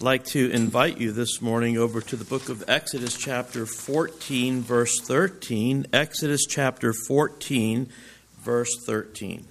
I'd like to invite you this morning over to the book of Exodus chapter 14, verse 13. Exodus chapter 14, verse 13.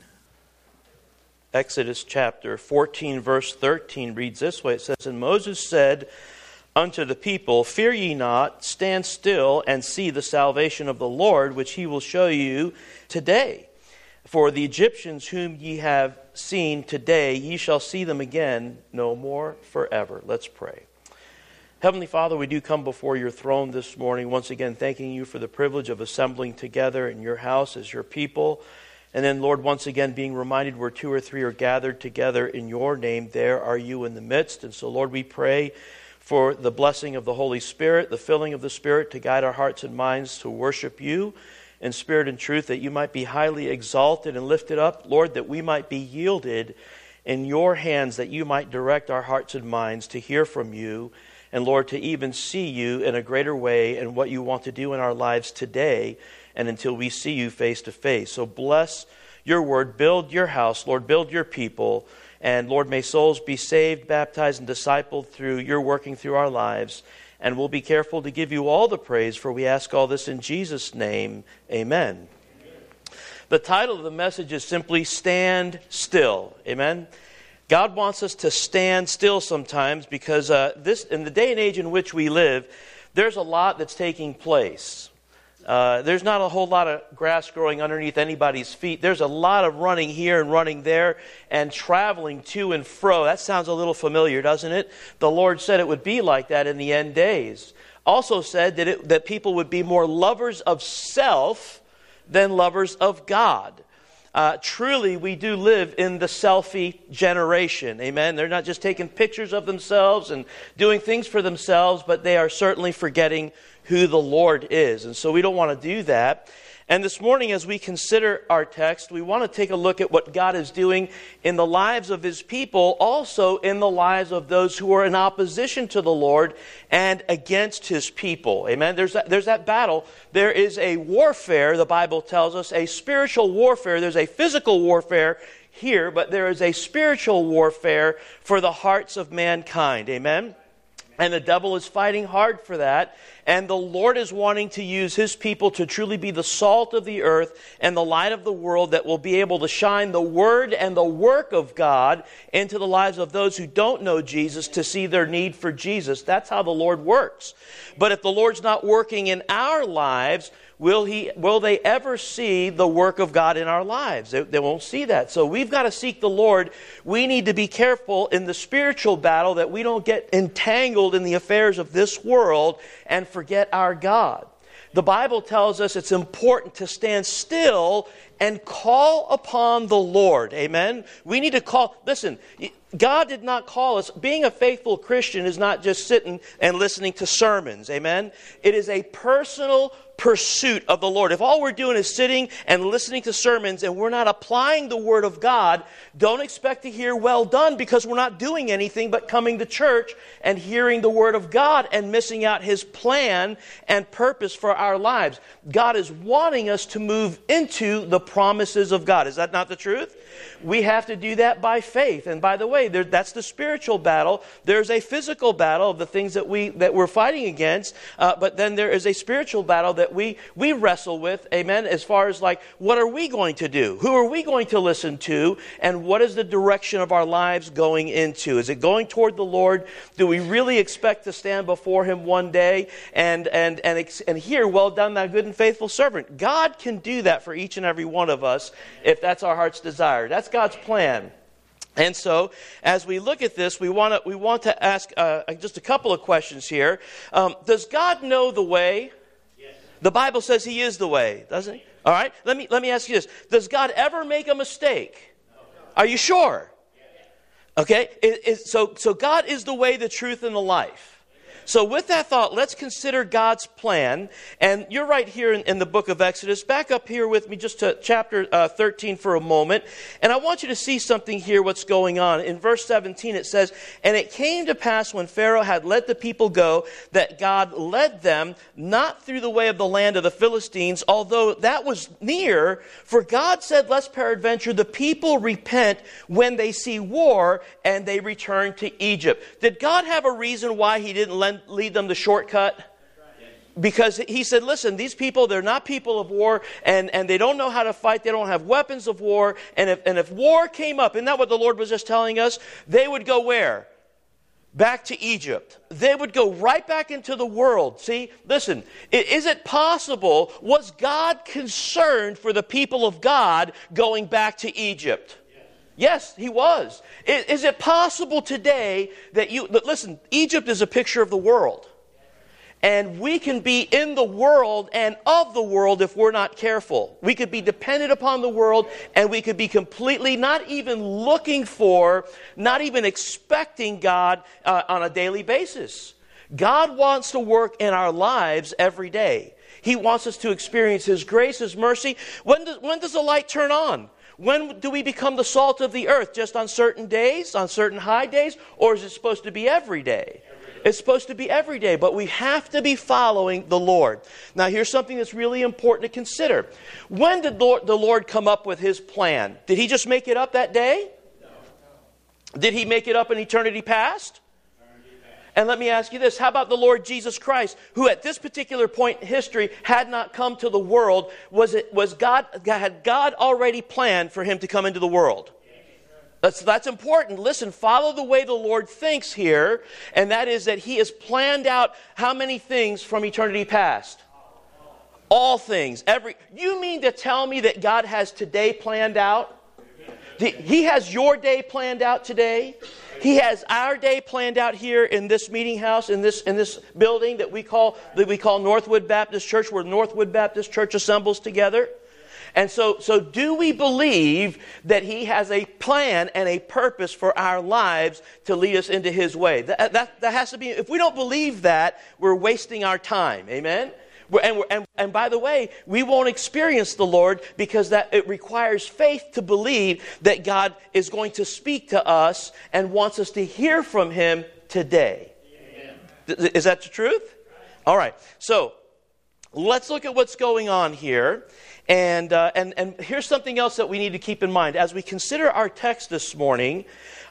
Exodus chapter 14, verse 13 reads this way. It says, "And Moses said unto the people, Fear ye not, stand still, and see the salvation of the Lord, which he will show you today. For the Egyptians whom ye have seen today, ye shall see them again no more forever." Let's pray. Heavenly Father, we do come before your throne this morning, once again thanking you for the privilege of assembling together in your house as your people. And then, Lord, once again being reminded where two or three are gathered together in your name, there are you in the midst. And so, Lord, we pray for the blessing of the Holy Spirit, the filling of the Spirit to guide our hearts and minds to worship you in spirit and truth, that you might be highly exalted and lifted up, Lord, that we might be yielded in your hands, that you might direct our hearts and minds to hear from you, and Lord, to even see you in a greater way and what you want to do in our lives today and until we see you face to face. So bless your word, build your house, Lord, build your people, and Lord, may souls be saved, baptized, and discipled through your working through our lives. And we'll be careful to give you all the praise, for we ask all this in Jesus' name. Amen. The title of the message is simply Stand Still. Amen. God wants us to stand still sometimes because this, in the day and age in which we live, there's a lot that's taking place. There's not a whole lot of grass growing underneath anybody's feet. There's a lot of running here and running there and traveling to and fro. That sounds a little familiar, doesn't it? The Lord said it would be like that in the end days. Also said that people would be more lovers of self than lovers of God. Truly, we do live in the selfie generation. Amen. They're not just taking pictures of themselves and doing things for themselves, but they are certainly forgetting who the Lord is. And so we don't want to do that. And this morning, as we consider our text, we want to take a look at what God is doing in the lives of his people, also in the lives of those who are in opposition to the Lord and against his people. Amen. There's that battle. There is a warfare, the Bible tells us, a spiritual warfare. There's a physical warfare here, but there is a spiritual warfare for the hearts of mankind. Amen. And the devil is fighting hard for that. And the Lord is wanting to use his people to truly be the salt of the earth and the light of the world that will be able to shine the word and the work of God into the lives of those who don't know Jesus to see their need for Jesus. That's how the Lord works. But if the Lord's not working in our lives, will they ever see the work of God in our lives? They won't see that. So we've got to seek the Lord. We need to be careful in the spiritual battle that we don't get entangled in the affairs of this world and forget our God. The Bible tells us it's important to stand still and call upon the Lord. Amen? We need to call. Listen, God did not call us. Being a faithful Christian is not just sitting and listening to sermons. Amen? It is a personal pursuit of the Lord. If all we're doing is sitting and listening to sermons and we're not applying the Word of God, don't expect to hear well done, because we're not doing anything but coming to church and hearing the Word of God and missing out his plan and purpose for our lives. God is wanting us to move into the promises of God. Is that not the truth? We have to do that by faith. And by the way, that's the spiritual battle. There's a physical battle of the things that we're fighting against, but then there is a spiritual battle that we wrestle with, amen, as far as like, what are we going to do? Who are we going to listen to? And what is the direction of our lives going into? Is it going toward the Lord? Do we really expect to stand before him one day and hear, well done, thou good and faithful servant? God can do that for each and every one of us if that's our heart's desire. That's God's plan. And so, as we look at this, we want to ask just a couple of questions here. Does God know the way? Yes. The Bible says he is the way, doesn't he? All right. Let me ask you this. Does God ever make a mistake? No. Are you sure? Yes. Okay. So God is the way, the truth, and the life. So with that thought, let's consider God's plan. And you're right here in the book of Exodus. Back up here with me just to chapter 13 for a moment. And I want you to see something here, what's going on. In verse 17 it says, "And it came to pass when Pharaoh had let the people go, that God led them not through the way of the land of the Philistines, although that was near. For God said, lest peradventure the people repent when they see war, and they return to Egypt." Did God have a reason why he didn't lead them the shortcut? Because he said, listen, these people, they're not people of war, and they don't know how to fight. They don't have weapons of war. And if war came up, isn't that what the Lord was just telling us? They would go where? Back to Egypt. They would go right back into the world. See, listen, is it possible, was God concerned for the people of God going back to Egypt? Yes, he was. Is it possible today that listen, Egypt is a picture of the world. And we can be in the world and of the world if we're not careful. We could be dependent upon the world, and we could be completely not even looking for, not even expecting God on a daily basis. God wants to work in our lives every day. He wants us to experience His grace, His mercy. When does the light turn on? When do we become the salt of the earth? Just on certain days, on certain high days? Or is it supposed to be every day? It's supposed to be every day, but we have to be following the Lord. Now here's something that's really important to consider. When did the Lord come up with His plan? Did He just make it up that day? No. Did He make it up in eternity past? And let me ask you this, how about the Lord Jesus Christ, who at this particular point in history had not come to the world? Had God already planned for Him to come into the world? That's important. Listen, follow the way the Lord thinks here, and that is that He has planned out how many things from eternity past? All things. You mean to tell me that God has today planned out? He has your day planned out today. He has our day planned out here in this meeting house, in this building that we call Northwood Baptist Church, where Northwood Baptist Church assembles together. And so do we believe that He has a plan and a purpose for our lives to lead us into His way? That has to be. If we don't believe that, we're wasting our time. Amen? And by the way, we won't experience the Lord because it requires faith to believe that God is going to speak to us and wants us to hear from Him today. Amen. Is that the truth? All right. So let's look at what's going on here. And here's something else that we need to keep in mind. As we consider our text this morning,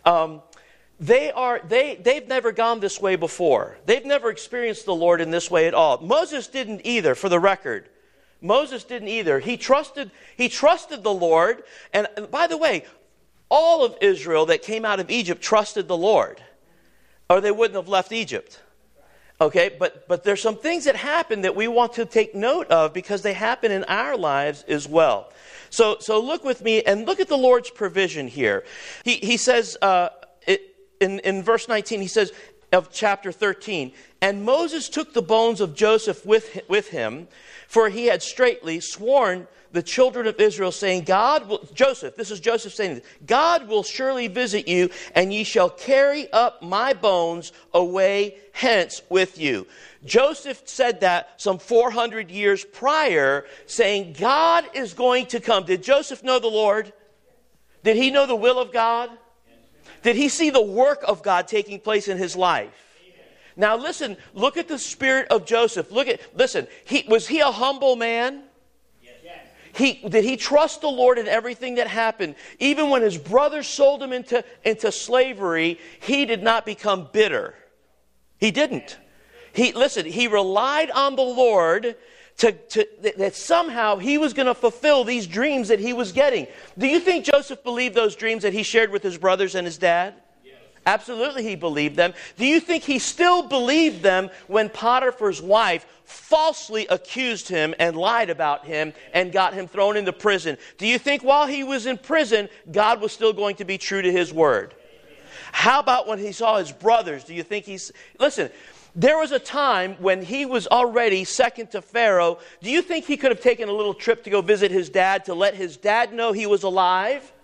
they've never gone this way before. They've never experienced the Lord in this way at all. Moses didn't either, for the record. Moses didn't either. He trusted the Lord. And by the way, all of Israel that came out of Egypt trusted the Lord, or they wouldn't have left Egypt. Okay, but there's some things that happen that we want to take note of because they happen in our lives as well. So look with me and look at the Lord's provision here. He says in verse 19, he says of chapter 13, "And Moses took the bones of Joseph with him, for he had straitly sworn the children of Israel, saying, this is Joseph saying this, God will surely visit you, and ye shall carry up my bones away hence with you." Joseph said that some 400 years prior, saying God is going to come. Did Joseph know the Lord? Did he know the will of God? Did he see the work of God taking place in his life? Now listen, look at the spirit of Joseph. Was he a humble man? Did he trust the Lord in everything that happened? Even when his brothers sold him into slavery, he did not become bitter. He didn't. He relied on the Lord that somehow he was going to fulfill these dreams that he was getting. Do you think Joseph believed those dreams that he shared with his brothers and his dad? Yes. Absolutely he believed them. Do you think he still believed them when Potiphar's wife falsely accused him and lied about him and got him thrown into prison? Do you think while he was in prison, God was still going to be true to His word? How about when he saw his brothers? Do you think listen, there was a time when he was already second to Pharaoh. Do you think he could have taken a little trip to go visit his dad to let his dad know he was alive?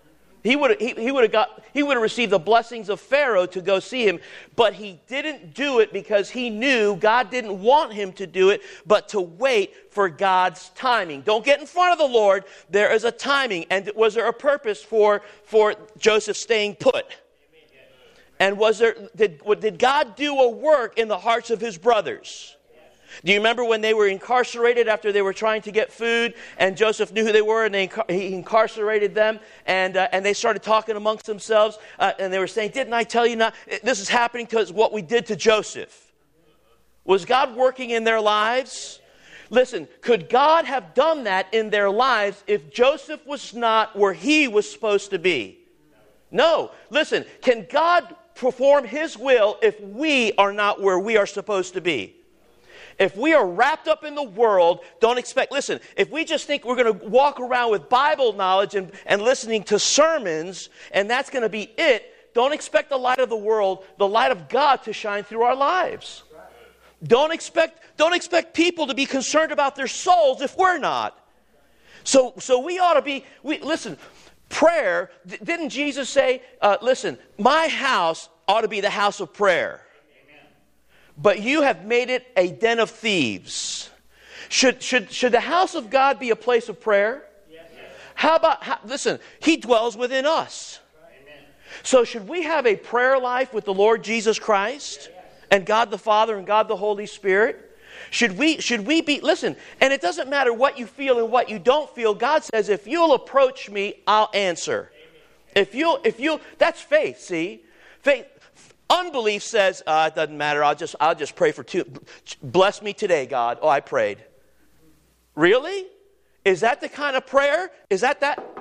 He would have received the blessings of Pharaoh to go see him, but he didn't do it because he knew God didn't want him to do it, but to wait for God's timing. Don't get in front of the Lord. There is a timing. And was there a purpose for Joseph staying put? And did God do a work in the hearts of his brothers? Do you remember when they were incarcerated after they were trying to get food, and Joseph knew who they were, and he incarcerated them, and they started talking amongst themselves, and they were saying, "Didn't I tell you not? This is happening because what we did to Joseph." Was God working in their lives? Listen, could God have done that in their lives if Joseph was not where he was supposed to be? No. Listen, can God perform his will if we are not where we are supposed to be? If we are wrapped up in the world, don't expect, listen, if we just think we're going to walk around with Bible knowledge and listening to sermons, and that's going to be it, don't expect the light of the world, the light of God to shine through our lives. Don't expect people to be concerned about their souls if we're not. So we ought to be, listen, prayer, didn't Jesus say, listen, my house ought to be the house of prayer. But you have made it a den of thieves. Should the house of God be a place of prayer? Yes. Listen, he dwells within us. Amen. So should we have a prayer life with the Lord Jesus Christ and God the Father and God the Holy Spirit? Should we be, listen, and it doesn't matter what you feel and what you don't feel. God says, if you'll approach me, I'll answer. Amen. If you, that's faith, see? Faith. Unbelief says, it doesn't matter, I'll just pray for two. Bless me today, God. Oh, I prayed. Really? Is that the kind of prayer? Is that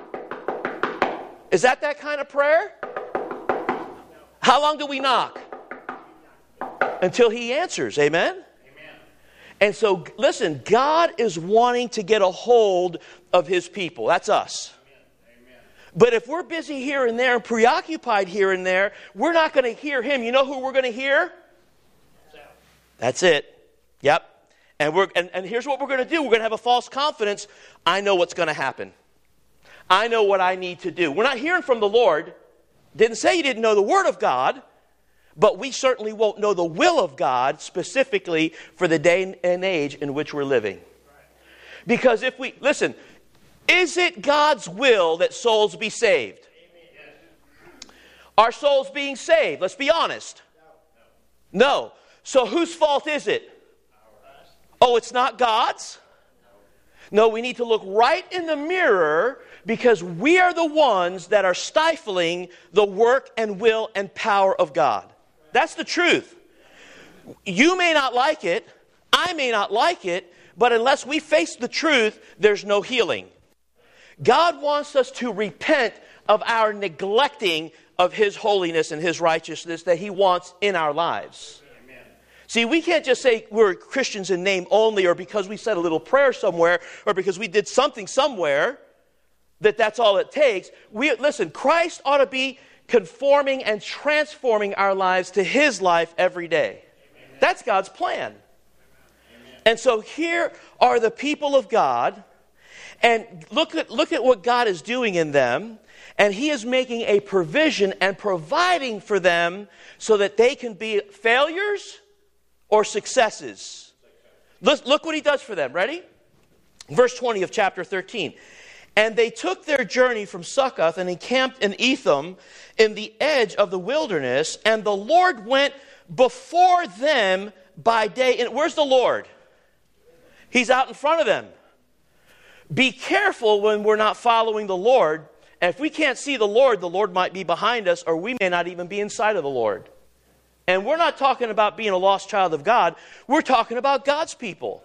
kind of prayer? How long do we knock? Until he answers. Amen? Amen. And so, listen, God is wanting to get a hold of his people. That's us. But if we're busy here and there and preoccupied here and there, we're not going to hear him. You know who we're going to hear? That's it. Yep. And here's what we're going to do. We're going to have a false confidence. I know what's going to happen. I know what I need to do. We're not hearing from the Lord. Didn't say you didn't know the Word of God, but we certainly won't know the will of God specifically for the day and age in which we're living. Because if we, listen, is it God's will that souls be saved? Are souls being saved? Let's be honest. No. So whose fault is it? Oh, it's not God's? No, we need to look right in the mirror because we are the ones that are stifling the work and will and power of God. That's the truth. You may not like it. I may not like it. But unless we face the truth, there's no healing. God wants us to repent of our neglecting of his holiness and his righteousness that he wants in our lives. Amen. See, we can't just say we're Christians in name only or because we said a little prayer somewhere or because we did something somewhere that's all it takes. Listen, Christ ought to be conforming and transforming our lives to his life every day. Amen. That's God's plan. Amen. And so here are the people of God. And look at what God is doing in them. And he is making a provision and providing for them so that they can be failures or successes. Look what he does for them. Ready? Verse 20 of chapter 13. And they took their journey from Succoth and encamped in Etham in the edge of the wilderness. And the Lord went before them by day. And where's the Lord? He's out in front of them. Be careful when we're not following the Lord. And if we can't see the Lord might be behind us, or we may not even be inside of the Lord. And we're not talking about being a lost child of God. We're talking about God's people.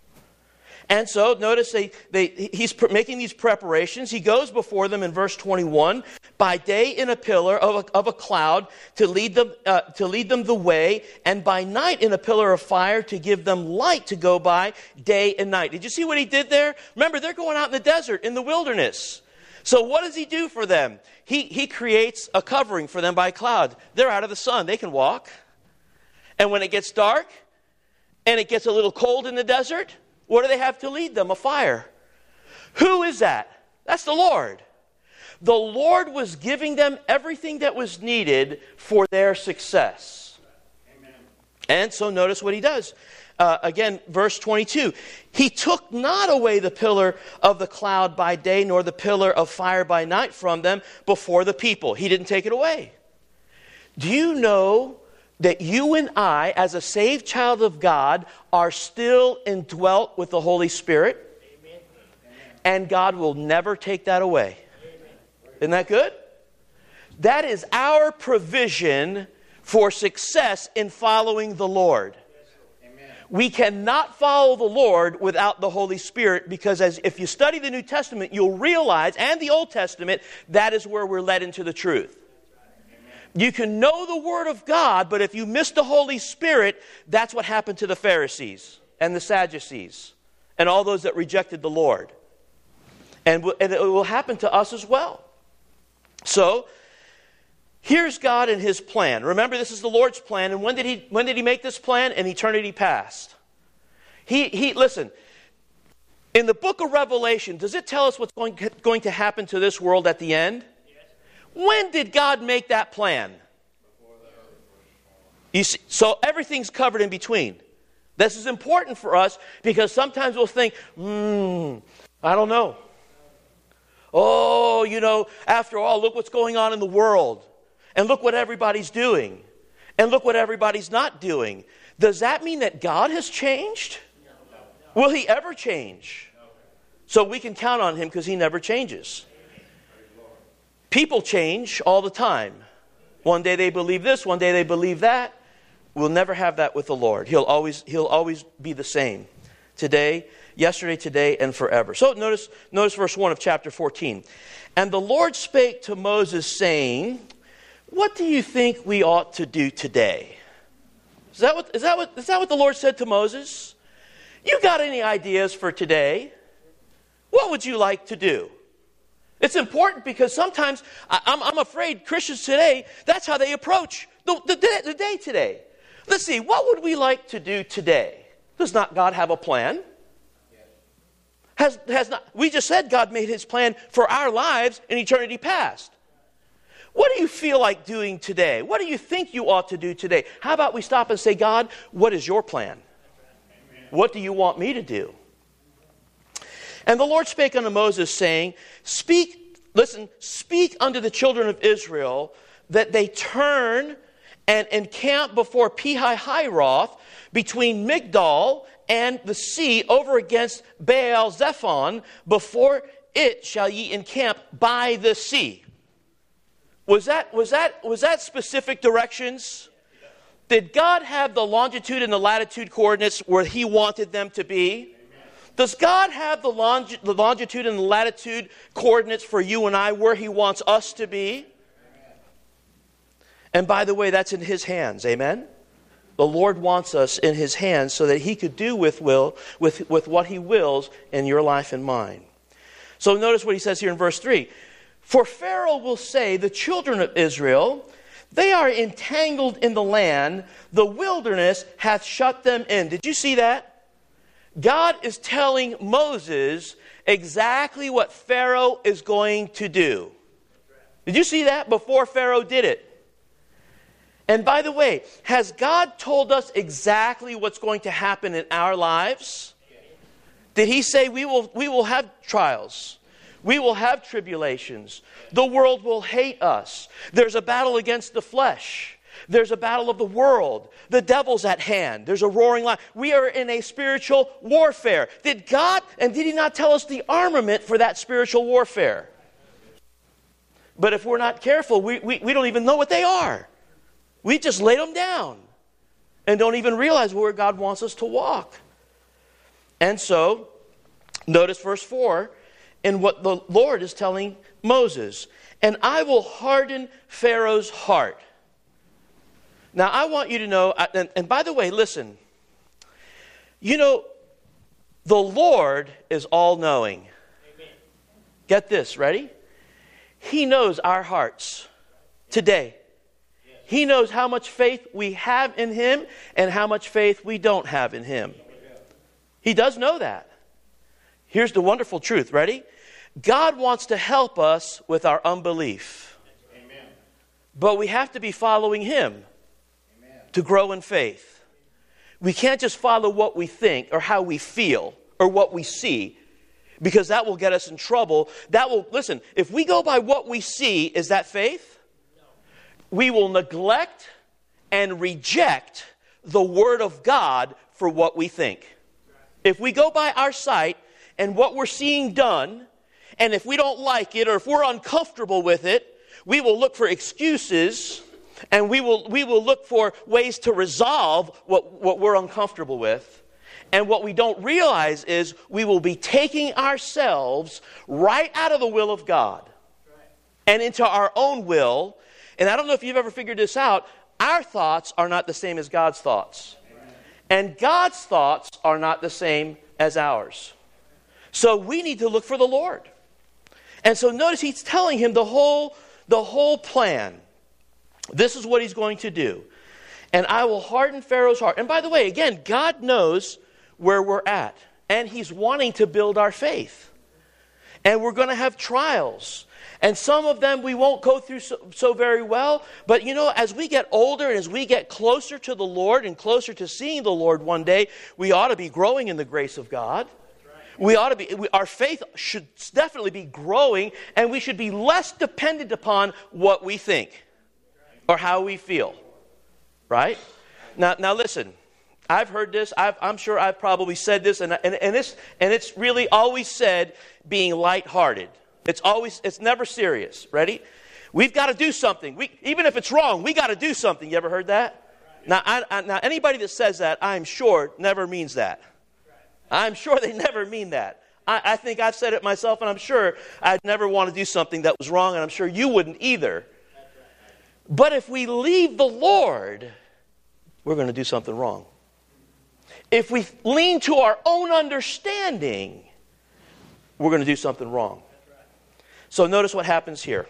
And so, notice he's making these preparations. He goes before them in verse 21, by day in a pillar of a cloud to lead them the way, and by night in a pillar of fire to give them light to go by day and night. Did you see what he did there? Remember, they're going out in the desert, in the wilderness. So what does he do for them? He creates a covering for them by cloud. They're out of the sun. They can walk. And when it gets dark and it gets a little cold in the desert, what do they have to lead them? A fire. Who is that? That's the Lord. The Lord was giving them everything that was needed for their success. Amen. And so notice what he does. Again, verse 22. He took not away the pillar of the cloud by day, nor the pillar of fire by night from them before the people. He didn't take it away. Do you know that you and I, as a saved child of God, are still indwelt with the Holy Spirit? Amen. And God will never take that away. Amen. Isn't that good? That is our provision for success in following the Lord. Amen. We cannot follow the Lord without the Holy Spirit, because if you study the New Testament, you'll realize, and the Old Testament, that is where we're led into the truth. You can know the Word of God, but if you miss the Holy Spirit, that's what happened to the Pharisees and the Sadducees and all those that rejected the Lord. And it will happen to us as well. So, here's God and His plan. Remember, this is the Lord's plan. And when did He make this plan? In eternity past. Listen, in the book of Revelation, does it tell us what's going to happen to this world at the end? When did God make that plan? You see, so everything's covered in between. This is important for us because sometimes we'll think, I don't know. Oh, after all, look what's going on in the world. And look what everybody's doing. And look what everybody's not doing. Does that mean that God has changed? No. Will He ever change? No. So we can count on Him because He never changes. People change all the time. One day they believe this, one day they believe that. We'll never have that with the Lord. He'll always be the same. Today, yesterday, today, and forever. So notice verse 1 of chapter 14. And the Lord spake to Moses, saying, what do you think we ought to do today? Is that what the Lord said to Moses? You got any ideas for today? What would you like to do? It's important because sometimes I'm afraid Christians today, that's how they approach the day today. Let's see, what would we like to do today? Does not God have a plan? We just said God made His plan for our lives in eternity past. What do you feel like doing today? What do you think you ought to do today? How about we stop and say, God, what is your plan? What do you want me to do? And the Lord spake unto Moses, saying, speak unto the children of Israel, that they turn and encamp before Pi-hahiroth, between Migdol and the sea, over against Baal-zephon. Before it shall ye encamp by the sea. Was that specific directions? Did God have the longitude and the latitude coordinates where He wanted them to be? Does God have the longitude and the latitude coordinates for you and I where He wants us to be? And by the way, that's in His hands. Amen? The Lord wants us in His hands so that He could do with what He wills in your life and mine. So notice what He says here in verse 3. For Pharaoh will say, the children of Israel, they are entangled in the land, the wilderness hath shut them in. Did you see that? God is telling Moses exactly what Pharaoh is going to do. Did you see that before Pharaoh did it? And by the way, has God told us exactly what's going to happen in our lives? Did He say we will have trials? We will have tribulations. The world will hate us. There's a battle against the flesh. There's a battle of the world. The devil's at hand. There's a roaring lion. We are in a spiritual warfare. Did He not tell us the armament for that spiritual warfare? But if we're not careful, we don't even know what they are. We just lay them down and don't even realize where God wants us to walk. And so, notice verse 4 and what the Lord is telling Moses. And I will harden Pharaoh's heart. Now, I want you to know, and by the way, listen. The Lord is all-knowing. Amen. Get this, ready? He knows our hearts today. Yes. He knows how much faith we have in Him and how much faith we don't have in Him. He does know that. Here's the wonderful truth. Ready? God wants to help us with our unbelief. Amen. But we have to be following Him to grow in faith. We can't just follow what we think or how we feel or what we see, because that will get us in trouble. Listen, if we go by what we see, is that faith? No. We will neglect and reject the Word of God for what we think. If we go by our sight and what we're seeing done, and if we don't like it or if we're uncomfortable with it, we will look for excuses and we will look for ways to resolve what we're uncomfortable with. And what we don't realize is we will be taking ourselves right out of the will of God and into our own will. And I don't know if you've ever figured this out. Our thoughts are not the same as God's thoughts. And God's thoughts are not the same as ours. So we need to look for the Lord. And so notice He's telling him the whole plan. This is what He's going to do. And I will harden Pharaoh's heart. And by the way, again, God knows where we're at. And He's wanting to build our faith. And we're going to have trials. And some of them we won't go through so very well. But you know, as we get older and as we get closer to the Lord and closer to seeing the Lord one day, we ought to be growing in the grace of God. We ought to be. Our faith should definitely be growing, and we should be less dependent upon what we think or how we feel. Right? Now listen. I've heard this. I'm sure I've probably said this, and it's really always said being lighthearted. It's never serious. Ready? We've got to do something. Even if it's wrong, we got to do something. You ever heard that? Now anybody that says that, I'm sure, never means that. I'm sure they never mean that. I think I've said it myself, and I'm sure I'd never want to do something that was wrong, and I'm sure you wouldn't either. But if we leave the Lord, we're going to do something wrong. If we lean to our own understanding, we're going to do something wrong. So notice what happens here.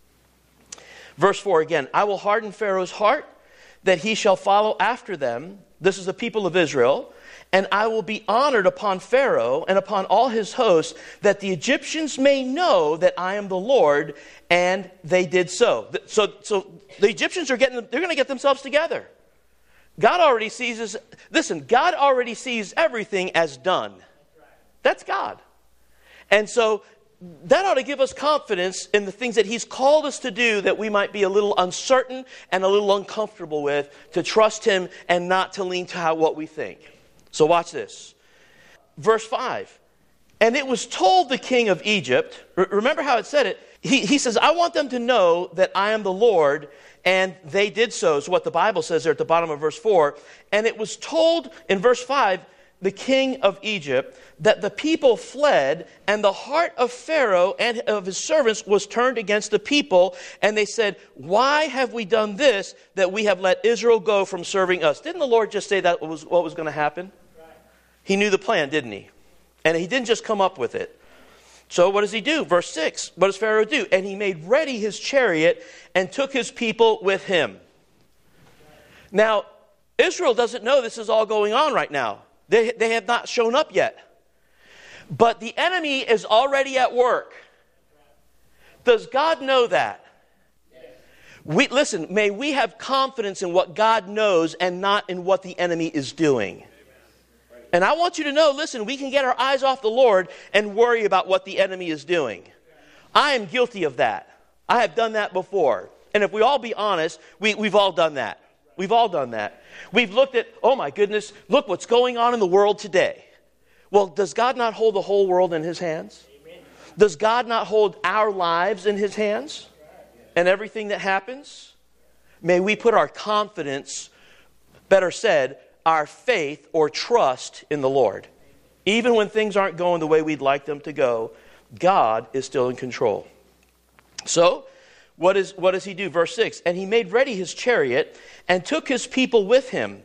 Verse 4 again. I will harden Pharaoh's heart, that he shall follow after them. This is the people of Israel. And I will be honored upon Pharaoh and upon all his hosts, that the Egyptians may know that I am the Lord. And they did so. So the Egyptians they're going to get themselves together. God already sees God already sees everything as done. That's God. And so that ought to give us confidence in the things that He's called us to do that we might be a little uncertain and a little uncomfortable with, to trust Him and not to lean to what we think. So watch this. Verse 5. And it was told the king of Egypt, remember how it said it, he says, I want them to know that I am the Lord, and they did so, is what the Bible says there at the bottom of verse 4. And it was told in verse 5, the king of Egypt, that the people fled, and the heart of Pharaoh and of his servants was turned against the people. And they said, why have we done this, that we have let Israel go from serving us? Didn't the Lord just say that was what was going to happen? Right. He knew the plan, didn't He? And He didn't just come up with it. So what does He do? Verse 6, what does Pharaoh do? And he made ready his chariot and took his people with him. Now, Israel doesn't know this is all going on right now. They have not shown up yet. But the enemy is already at work. Does God know that? Listen, may we have confidence in what God knows and not in what the enemy is doing. And I want you to know, listen, we can get our eyes off the Lord and worry about what the enemy is doing. I am guilty of that. I have done that before. And if we all be honest, we've all done that. We've all done that. We've looked at, oh my goodness, look what's going on in the world today. Well, does God not hold the whole world in His hands? Does God not hold our lives in His hands? And everything that happens? May we put our confidence, better said, our faith or trust in the Lord. Even when things aren't going the way we'd like them to go, God is still in control. So, what does He do? Verse 6, and he made ready his chariot and took his people with him.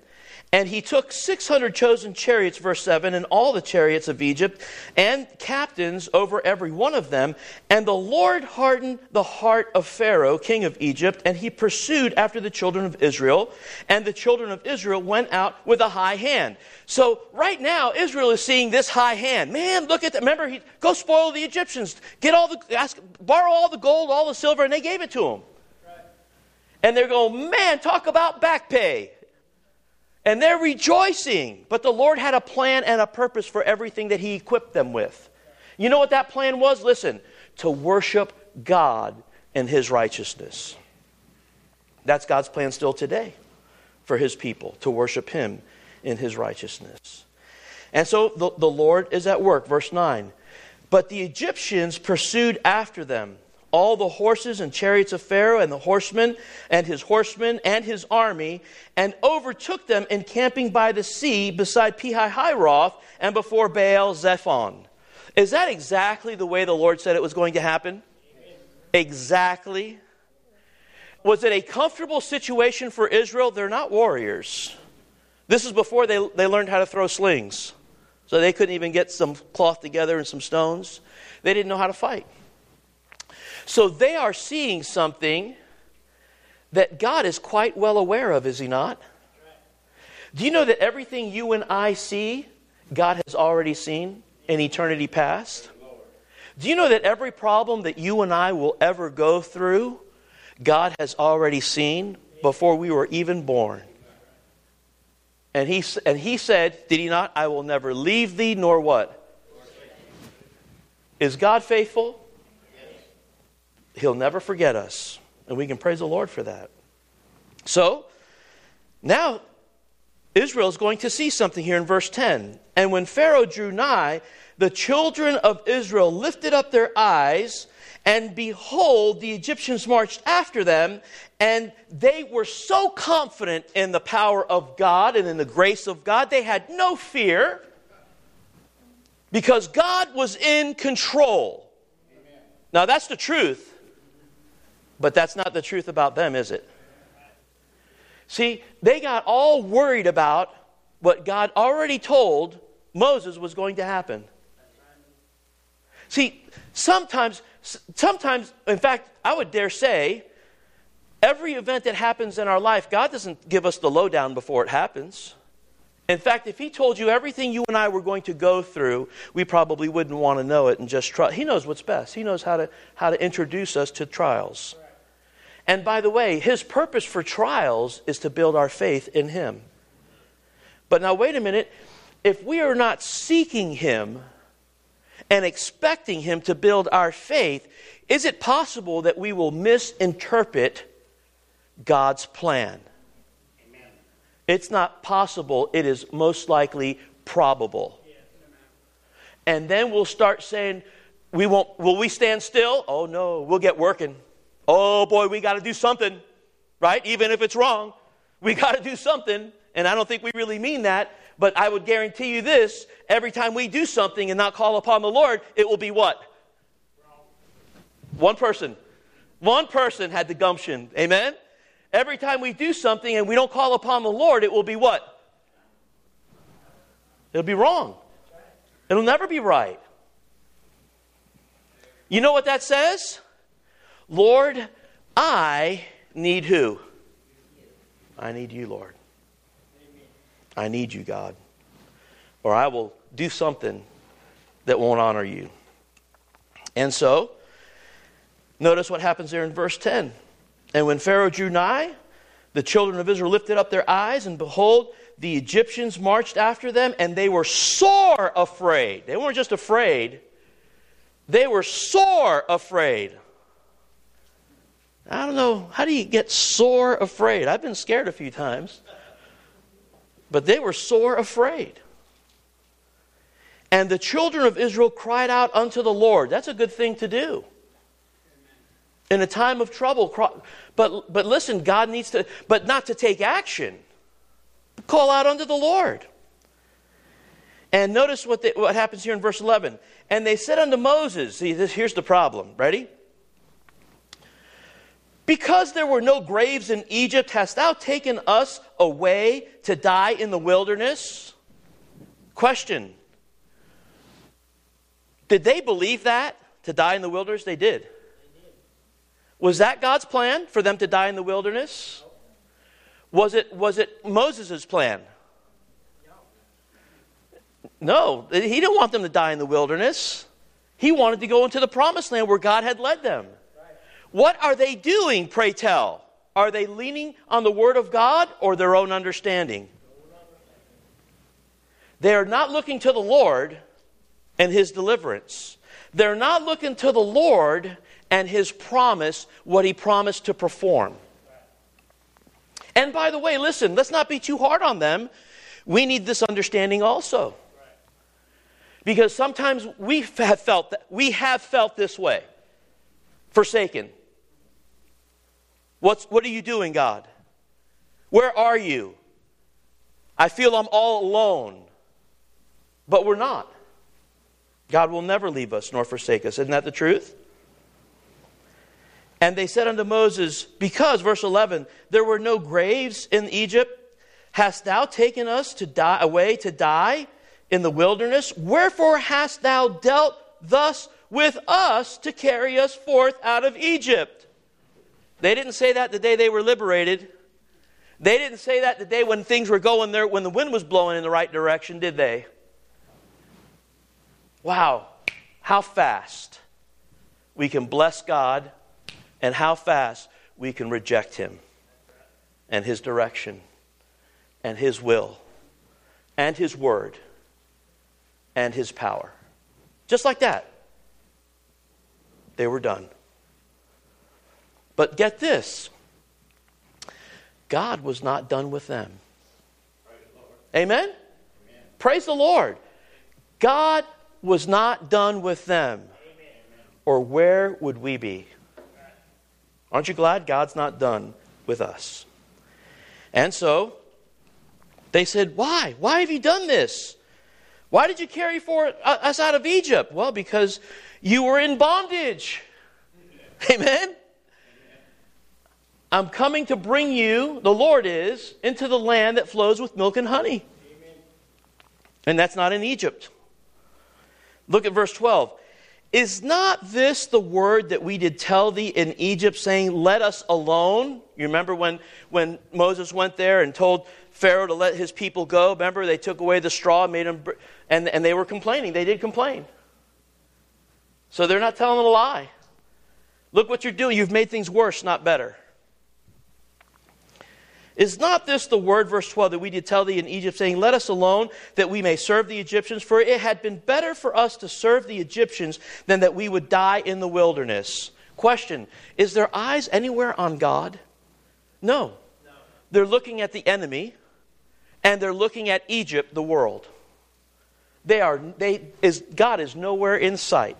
And he took 600 chosen chariots, verse 7, and all the chariots of Egypt, and captains over every one of them. And the Lord hardened the heart of Pharaoh, king of Egypt, and he pursued after the children of Israel. And the children of Israel went out with a high hand. So right now, Israel is seeing this high hand. Man, look at that. Remember, go spoil the Egyptians. Borrow all the gold, all the silver, and they gave it to them. Right. And they're going, man, talk about back pay. And they're rejoicing. But the Lord had a plan and a purpose for everything that he equipped them with. You know what that plan was? Listen, to worship God in his righteousness. That's God's plan still today for his people, to worship him in his righteousness. And so the Lord is at work. Verse 9. But the Egyptians pursued after them, all the horses and chariots of Pharaoh and the horsemen and his army, and overtook them encamping by the sea beside Pi-hahiroth and before Baal-zephon. Is that exactly the way the Lord said it was going to happen? Amen. Exactly. Was it a comfortable situation for Israel? They're not warriors. This is before they learned how to throw slings. So they couldn't even get some cloth together and some stones. They didn't know how to fight. So they are seeing something that God is quite well aware of, is he not? Do you know that everything you and I see, God has already seen in eternity past? Do you know that every problem that you and I will ever go through, God has already seen before we were even born? And he said, did he not? I will never leave thee nor what? Is God faithful? He'll never forget us. And we can praise the Lord for that. So, now Israel is going to see something here in verse 10. And when Pharaoh drew nigh, the children of Israel lifted up their eyes, and behold, the Egyptians marched after them, and they were so confident in the power of God and in the grace of God, they had no fear, because God was in control. Amen. Now that's the truth. But that's not the truth about them, is it? See, they got all worried about what God already told Moses was going to happen. See, sometimes, in fact, I would dare say, every event that happens in our life, God doesn't give us the lowdown before it happens. In fact, if he told you everything you and I were going to go through, we probably wouldn't want to know it and just try. He knows what's best. He knows how to introduce us to trials. And by the way, his purpose for trials is to build our faith in him. But now wait a minute. If we are not seeking him and expecting him to build our faith, is it possible that we will misinterpret God's plan? Amen. It's not possible. It is most likely probable. Yes. And then we'll start saying, will we stand still? Oh no, we'll get working. Oh boy, we got to do something, right? Even if it's wrong, we got to do something. And I don't think we really mean that, but I would guarantee you this, every time we do something and not call upon the Lord, it will be what? One person. One person had the gumption, amen? Every time we do something and we don't call upon the Lord, it will be what? It'll be wrong. It'll never be right. You know what that says? Lord, I need who? I need you, Lord. I need you, God. Or I will do something that won't honor you. And so, notice what happens there in verse 10. And when Pharaoh drew nigh, the children of Israel lifted up their eyes, and behold, the Egyptians marched after them, and they were sore afraid. They weren't just afraid. They were sore afraid. I don't know, how do you get sore afraid? I've been scared a few times. But they were sore afraid. And the children of Israel cried out unto the Lord. That's a good thing to do. In a time of trouble. But listen, God needs to, but not to take action. Call out unto the Lord. And notice what happens here in verse 11. And they said unto Moses, see, here's the problem. Ready? Because there were no graves in Egypt, hast thou taken us away to die in the wilderness? Question. Did they believe that? To die in the wilderness? They did. Was that God's plan for them to die in the wilderness? Was it Moses' plan? No, he didn't want them to die in the wilderness. He wanted to go into the promised land where God had led them. What are they doing, pray tell? Are they leaning on the Word of God or their own understanding? They are not looking to the Lord and His deliverance. They're not looking to the Lord and His promise, what He promised to perform. And by the way, listen, let's not be too hard on them. We need this understanding also. Because sometimes we have felt this way. Forsaken. What are you doing, God? Where are you? I feel I'm all alone. But we're not. God will never leave us nor forsake us. Isn't that the truth? And they said unto Moses, because, verse 11, there were no graves in Egypt, hast thou taken us away to die in the wilderness? Wherefore hast thou dealt thus with us to carry us forth out of Egypt? They didn't say that the day they were liberated. They didn't say that the day when things were going there, when the wind was blowing in the right direction, did they? Wow, how fast we can bless God and how fast we can reject Him and His direction and His will and His word and His power. Just like that. They were done. But get this. God was not done with them. Amen? Amen? Praise the Lord. God was not done with them. Amen. Or where would we be? Aren't you glad God's not done with us? And so, they said, why? Why have you done this? Why did you carry us out of Egypt? Well, because you were in bondage. Amen? I'm coming to bring you, the Lord is, into the land that flows with milk and honey. Amen. And that's not in Egypt. Look at verse 12. Is not this the word that we did tell thee in Egypt, saying, let us alone? You remember when Moses went there and told Pharaoh to let his people go? Remember, they took away the straw, made them, and they were complaining. They did complain. So they're not telling a lie. Look what you're doing. You've made things worse, not better. Is not this the word, verse 12, that we did tell thee in Egypt, saying, let us alone, that we may serve the Egyptians? For it had been better for us to serve the Egyptians than that we would die in the wilderness. Question, is their eyes anywhere on God? No. They're looking at the enemy, and they're looking at Egypt, the world. God is nowhere in sight.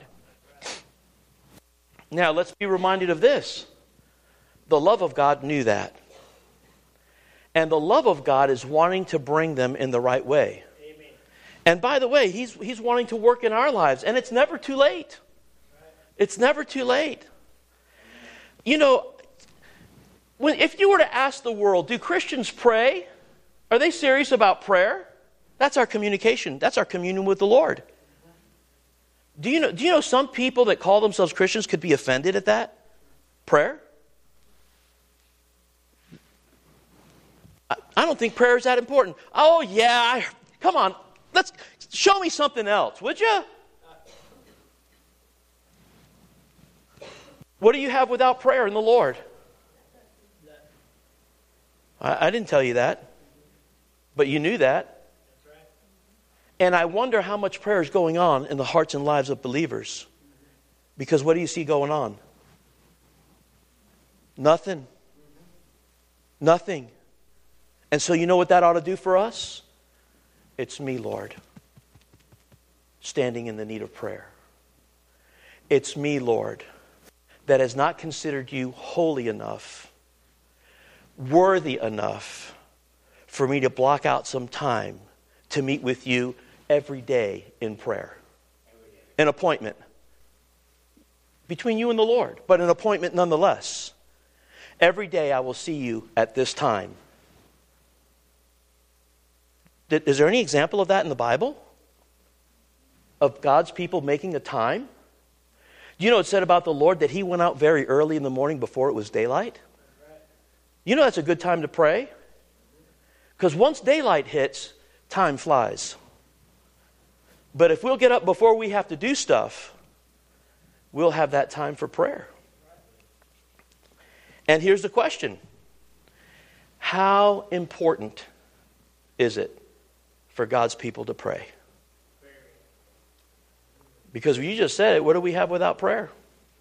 Now, let's be reminded of this. The love of God knew that. And the love of God is wanting to bring them in the right way. Amen. And by the way, He's wanting to work in our lives. And it's never too late. Right. It's never too late. You know, if you were to ask the world, do Christians pray? Are they serious about prayer? That's our communication. That's our communion with the Lord. Do you know some people that call themselves Christians could be offended at that? Prayer? I don't think prayer is that important. Oh, yeah, come on. Let's show me something else, would you? What do you have without prayer in the Lord? I didn't tell you that, but you knew that. And I wonder how much prayer is going on in the hearts and lives of believers. Because what do you see going on? Nothing. Nothing. And so you know what that ought to do for us? It's me, Lord, standing in the need of prayer. It's me, Lord, that has not considered you holy enough, worthy enough for me to block out some time to meet with you every day in prayer. An appointment between you and the Lord, but an appointment nonetheless. Every day I will see you at this time. Is there any example of that in the Bible? Of God's people making a time? Do you know it said about the Lord that he went out very early in the morning before it was daylight? You know that's a good time to pray? Because once daylight hits, time flies. But if we'll get up before we have to do stuff, we'll have that time for prayer. And here's the question. How important is it for God's people to pray? Because you just said it, what do we have without prayer?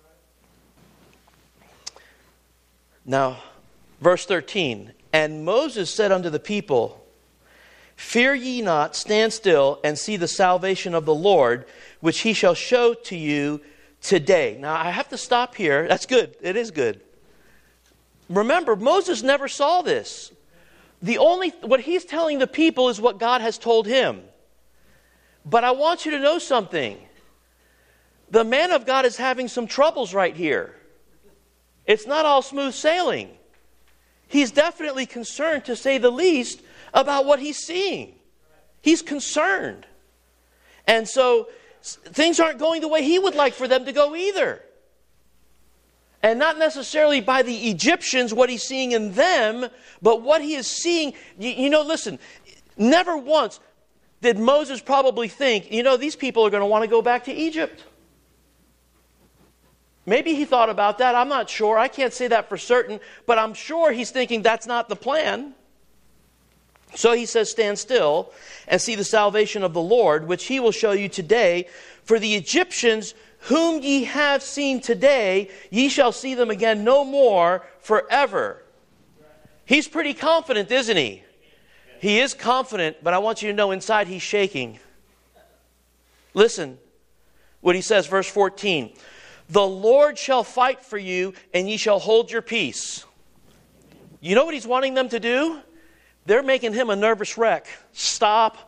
Now, verse 13. And Moses said unto the people, fear ye not, stand still, and see the salvation of the Lord, which he shall show to you today. Now, I have to stop here. That's good. It is good. Remember, Moses never saw this. What he's telling the people is what God has told him. But I want you to know something. The man of God is having some troubles right here. It's not all smooth sailing. He's definitely concerned, to say the least, about what he's seeing. He's concerned. And so things aren't going the way he would like for them to go either. And not necessarily by the Egyptians, what he's seeing in them, but what he is seeing. Listen, never once did Moses probably think, these people are going to want to go back to Egypt. Maybe he thought about that. I'm not sure. I can't say that for certain. But I'm sure he's thinking that's not the plan. So he says, stand still and see the salvation of the Lord, which he will show you today. For the Egyptians whom ye have seen today, ye shall see them again no more forever. He's pretty confident, isn't he? He is confident, but I want you to know inside he's shaking. Listen what he says, verse 14. The Lord shall fight for you, and ye shall hold your peace. You know what he's wanting them to do? They're making him a nervous wreck. Stop.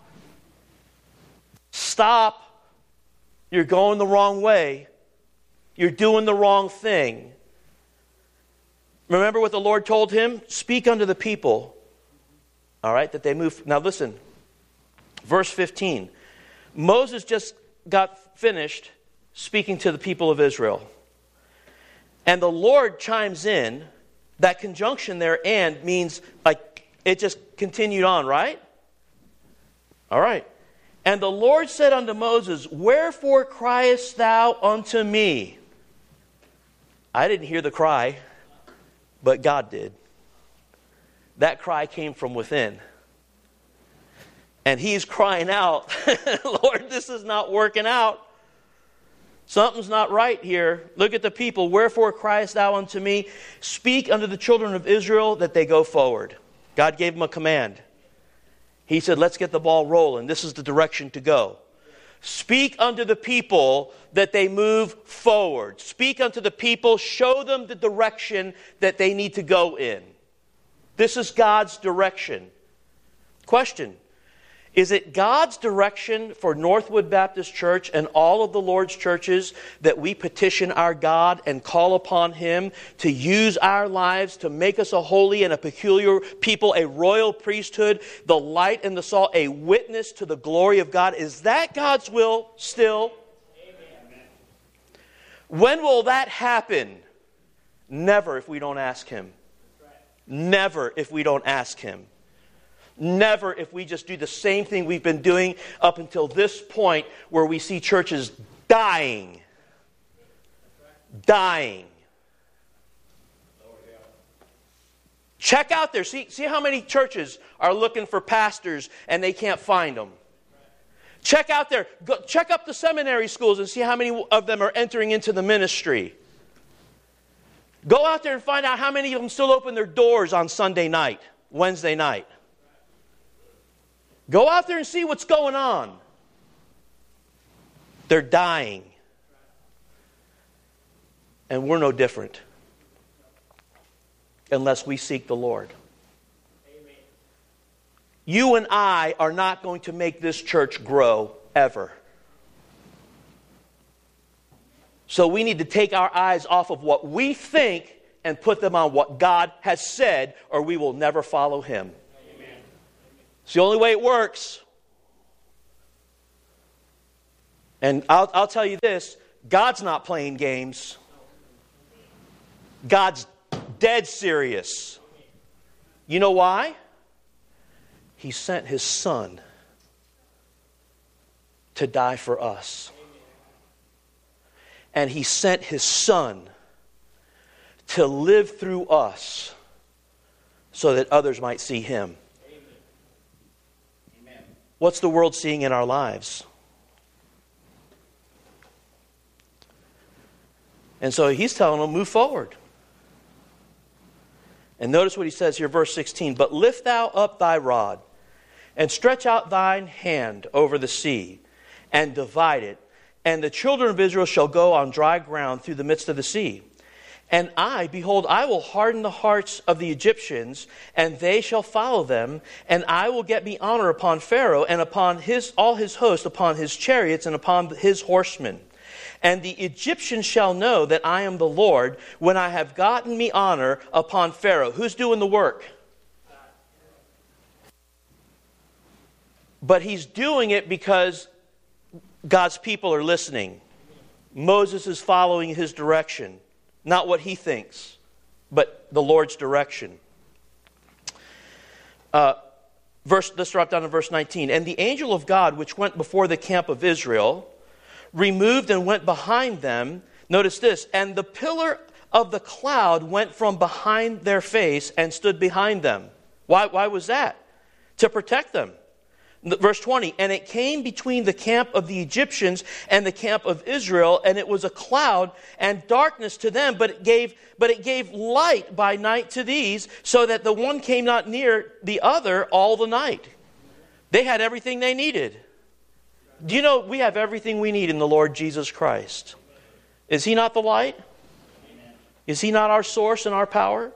Stop. You're going the wrong way. You're doing the wrong thing. Remember what the Lord told him? Speak unto the people. All right, that they move. Now listen. Verse 15. Moses just got finished speaking to the people of Israel. And the Lord chimes in. That conjunction there, and, means like it just continued on, right? All right. And the Lord said unto Moses, wherefore criest thou unto me? I didn't hear the cry, but God did. That cry came from within. And he's crying out, Lord, this is not working out. Something's not right here. Look at the people. Wherefore criest thou unto me? Speak unto the children of Israel that they go forward. God gave him a command. He said, let's get the ball rolling. This is the direction to go. Speak unto the people that they move forward. Speak unto the people. Show them the direction that they need to go in. This is God's direction. Question. Is it God's direction for Northwood Baptist Church and all of the Lord's churches that we petition our God and call upon Him to use our lives to make us a holy and a peculiar people, a royal priesthood, the light and the salt, a witness to the glory of God? Is that God's will still? Amen. When will that happen? Never if we don't ask Him. Never if we don't ask Him. Never if we just do the same thing we've been doing up until this point where we see churches dying. Dying. Check out there. See how many churches are looking for pastors and they can't find them. Check out there. Check up the seminary schools and see how many of them are entering into the ministry. Go out there and find out how many of them still open their doors on Sunday night, Wednesday night. Go out there and see what's going on. They're dying. And we're no different. Unless we seek the Lord. Amen. You and I are not going to make this church grow ever. So we need to take our eyes off of what we think and put them on what God has said, or we will never follow Him. Amen. It's the only way it works. And I'll tell you this, God's not playing games. God's dead serious. You know why? He sent His Son to die for us. And He sent His Son to live through us so that others might see Him. Amen. What's the world seeing in our lives? And so He's telling them, move forward. And notice what He says here, verse 16. But lift thou up thy rod, and stretch out thine hand over the sea, and divide it. And the children of Israel shall go on dry ground through the midst of the sea. And I, behold, I will harden the hearts of the Egyptians, and they shall follow them. And I will get me honor upon Pharaoh, and upon all his host, upon his chariots, and upon his horsemen. And the Egyptians shall know that I am the Lord, when I have gotten me honor upon Pharaoh. Who's doing the work? But He's doing it because God's people are listening. Moses is following his direction. Not what he thinks, but the Lord's direction. Let's drop down to verse 19. And the angel of God, which went before the camp of Israel, removed and went behind them. Notice this. And the pillar of the cloud went from behind their face and stood behind them. Why was that? To protect them. Verse 20, and it came between the camp of the Egyptians and the camp of Israel, and it was a cloud and darkness to them, but it gave light by night to these, so that the one came not near the other all the night. They had everything they needed. Do you know we have everything we need in the Lord Jesus Christ? Is He not the light? Is He not our source and our power?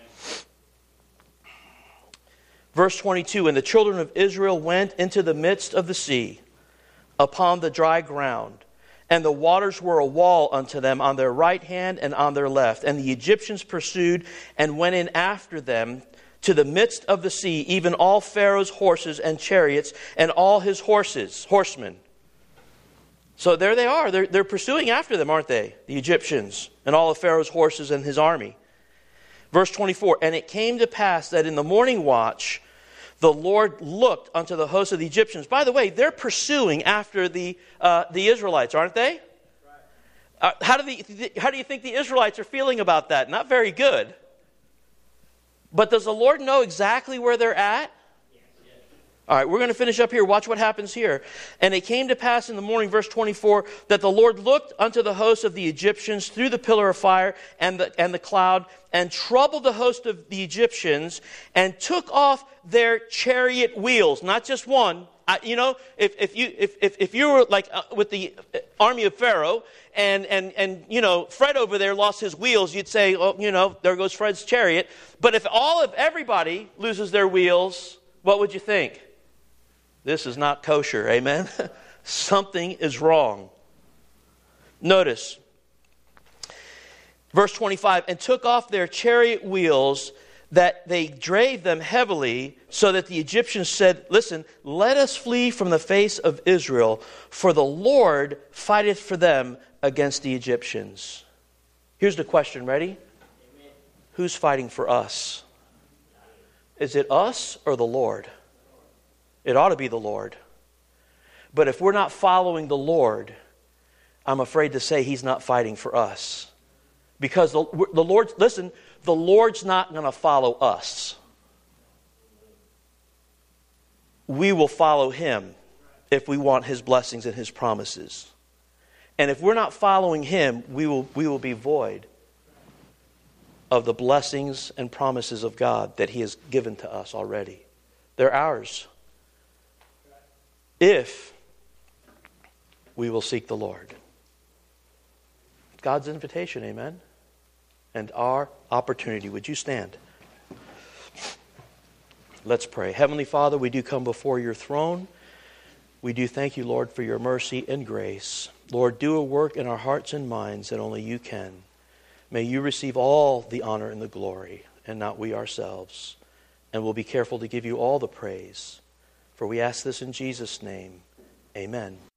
Verse 22, and the children of Israel went into the midst of the sea, upon the dry ground, and the waters were a wall unto them on their right hand and on their left. And the Egyptians pursued and went in after them to the midst of the sea, even all Pharaoh's horses and chariots and all his horsemen. So there they are. They're pursuing after them, aren't they? The Egyptians and all of Pharaoh's horses and his army. Verse 24, and it came to pass that in the morning watch, the Lord looked unto the host of the Egyptians. By the way, they're pursuing after the Israelites, aren't they? Right. How do you think the Israelites are feeling about that? Not very good. But does the Lord know exactly where they're at? All right, we're going to finish up here. Watch what happens here. And it came to pass in the morning, verse 24, that the Lord looked unto the host of the Egyptians through the pillar of fire and the cloud, and troubled the host of the Egyptians, and took off their chariot wheels. Not just one. If you were like with the army of Pharaoh, and Fred over there lost his wheels, you'd say, oh, there goes Fred's chariot. But if everybody loses their wheels, what would you think? This is not kosher, amen? Something is wrong. Notice, verse 25, and took off their chariot wheels, that they drave them heavily, so that the Egyptians said, listen, let us flee from the face of Israel, for the Lord fighteth for them against the Egyptians. Here's the question, ready? Amen. Who's fighting for us? Is it us or the Lord? It ought to be the Lord. But if we're not following the Lord, I'm afraid to say He's not fighting for us. Because the Lord, listen, the Lord's not going to follow us. We will follow Him if we want His blessings and His promises. And if we're not following Him, we will be void of the blessings and promises of God that He has given to us already. They're ours. If we will seek the Lord. God's invitation, amen? And our opportunity. Would you stand? Let's pray. Heavenly Father, we do come before your throne. We do thank you, Lord, for your mercy and grace. Lord, do a work in our hearts and minds that only you can. May you receive all the honor and the glory, and not we ourselves. And we'll be careful to give you all the praise. For we ask this in Jesus' name. Amen.